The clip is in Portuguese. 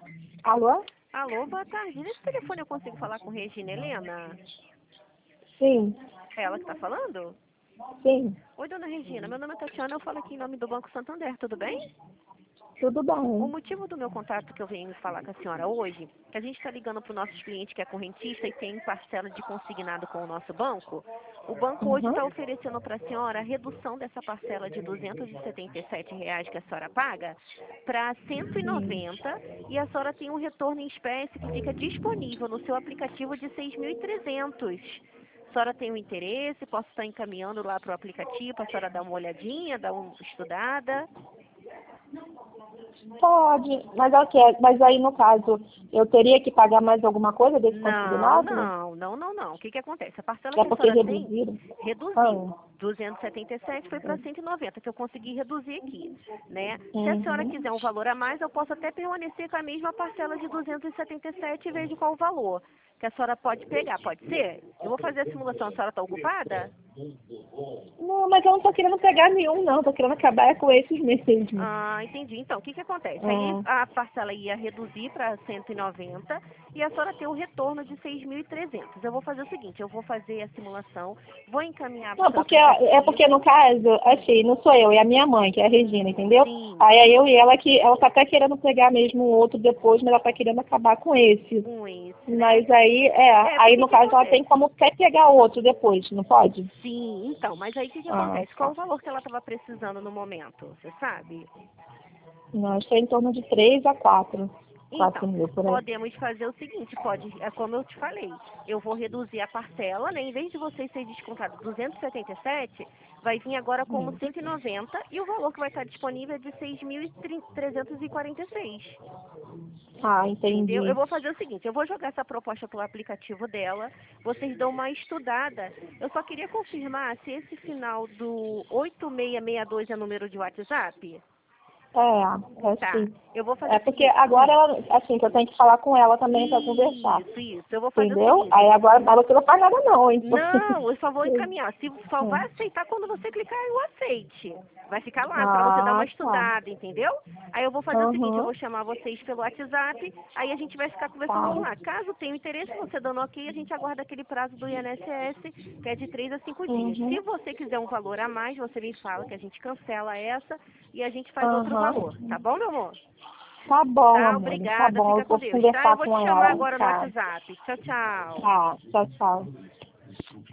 Alô? Alô, boa tarde. Nesse telefone eu consigo falar com Regina Helena? Sim, É ela que está falando? sim, Oi, dona Regina. Meu nome é Tatiana, eu falo aqui em nome do Banco Santander, tudo bem? tudo O bem. motivo do meu contato que eu venho falar com a senhora hoje, que a gente está ligando para o nosso cliente que é correntista e tem parcela de consignado com o nosso banco. O banco hoje Uhum. está oferecendo para a senhora a redução dessa parcela de R$ 277 reais que a senhora paga para 190 e a senhora tem um retorno em espécie que fica disponível no seu aplicativo de 6.300. A senhora tem um interesse? Posso estar encaminhando lá para o aplicativo para a senhora dar uma olhadinha, dar uma estudada? Pode, mas é o quê? Mas aí, no caso, eu teria que pagar mais alguma coisa desse Não, consignado? não, não, não, não. O que que acontece? A parcela É que a porque senhora tem, reduziram? reduziu. Ah, 277 foi para 190, que eu consegui reduzir aqui, né? Se a senhora uhum. quiser um valor a mais, eu posso até permanecer com a mesma parcela de 277 e vejo qual o valor que a senhora pode pegar, pode ser? Eu vou fazer a simulação, a senhora está ocupada? Não, mas eu não tô querendo pegar nenhum, não. Tô querendo acabar com esses mesmo. Ah, entendi. Então, o que que acontece? Aí Ah, a parcela ia reduzir para 190 e a senhora tem um retorno de 6.300. Eu vou fazer o seguinte, eu vou fazer a simulação, vou encaminhar para o não, seu porque é porque aplicativo. no caso, assim, não sou eu, é a minha mãe, que é a Regina, entendeu? Sim, Aí é eu e ela que ela tá até querendo pegar mesmo o outro depois, mas ela tá querendo acabar com esse. com esse, né? Mas aí, É, aí porque no que caso ela acontece? tem como quer pegar outro depois, não pode? Sim, então, mas aí o que que Ah, acontece? Qual o tá. valor que ela estava precisando no momento? Você sabe? Nós está em torno de 3 a 4, 4 Então, mil por aí. podemos fazer o seguinte, pode, é como eu te falei, eu vou reduzir a parcela, né? Em vez de vocês ser descontado 277, vai vir agora como Hum. 190 e o valor que vai estar disponível é de 6.346. Ah, Entendeu? Eu entendi. vou fazer o seguinte, eu vou jogar essa proposta pelo aplicativo dela, vocês dão uma estudada. Eu só queria confirmar se esse final do 8662 é número de WhatsApp. É Tá, sim. eu vou fazer É o porque seguinte. agora, assim, que eu tenho que falar com ela também para conversar. Isso. Eu vou fazer o Entendeu? seguinte. Aí agora, mas você não faz nada não, hein? Não, eu só vou encaminhar. Se só vai Hum. aceitar quando você clicar em o aceite. Vai ficar lá para você dar uma Ah, tá. estudada, entendeu? Aí eu vou fazer o seguinte, eu Aham. vou chamar vocês pelo WhatsApp, aí a gente vai ficar conversando Tá. lá. Caso tenha interesse, você dando ok, a gente aguarda aquele prazo do INSS, que é de 3 a 5 dias. Se Uhum. você quiser um valor a mais, você me fala que a gente cancela essa e a gente faz outro Aham. valor. Tá bom, meu amor? Tá bom, Tá, amor. Tá obrigada. bom. Eu Fica com vou Deus, tá? Eu conversar vou com te chamar ela. agora no Tá. WhatsApp. Tchau, tchau. Tá. Tchau, tchau.